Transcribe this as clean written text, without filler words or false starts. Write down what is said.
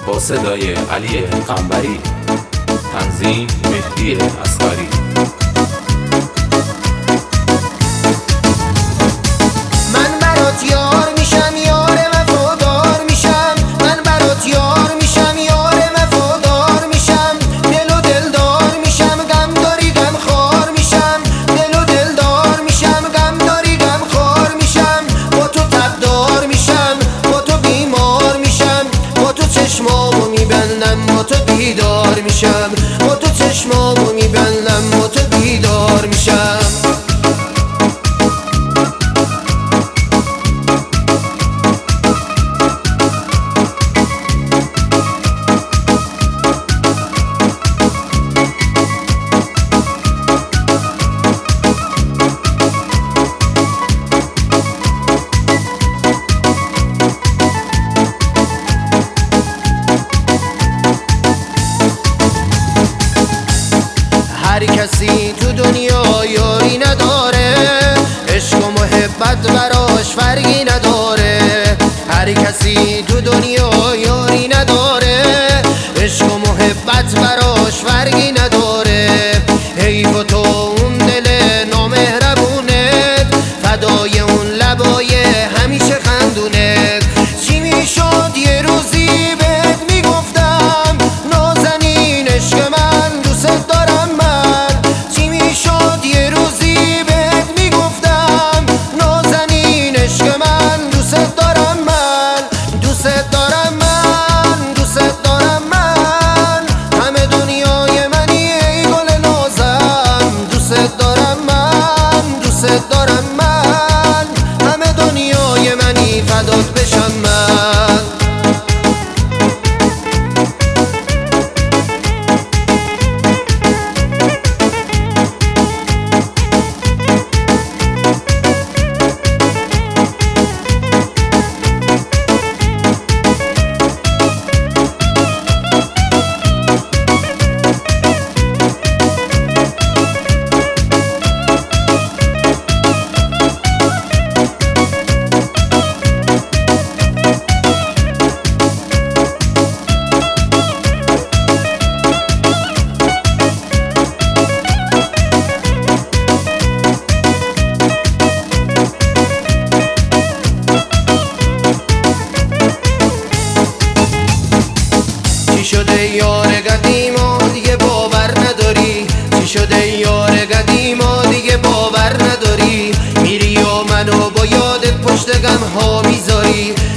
با صدای علی قنبری، تنظیم مهدی اصغری. من برات یار میشم، یار وفادار میشم. من برات یار میشم، یار وفادار میشم. دل و دلدار میشم، غم داری غم خوار میشم. دل و دلدار میشم، غم داری غم خوار میشم. با تو تبدار میشم، با تو بیمار میشم. با تو چشمامو میبندم، با تو بیدار میشم. با تو چشمامو میبندم، با تو بیدار میشم. هر کسی تو دنیا یاری نداره، عشق و محبت براش فرقی نداره. هر کسی تو دنیا یاری نداره، عشق و محبت براش فرقی نداره. حیف تو اون دل نامهربونت، فدای اون لبای همیشه خندونت. چی میشد یه روزی بهت میگفتم نازنین عشق من دوست دارم. دارم من همه دنیای منی، فدات بشم من. شده یار قدیما دیگه باور نداری؟ چی شده یار قدیما دیگه باور نداری؟ میری و منو با یادت پشت غم ها میذاری.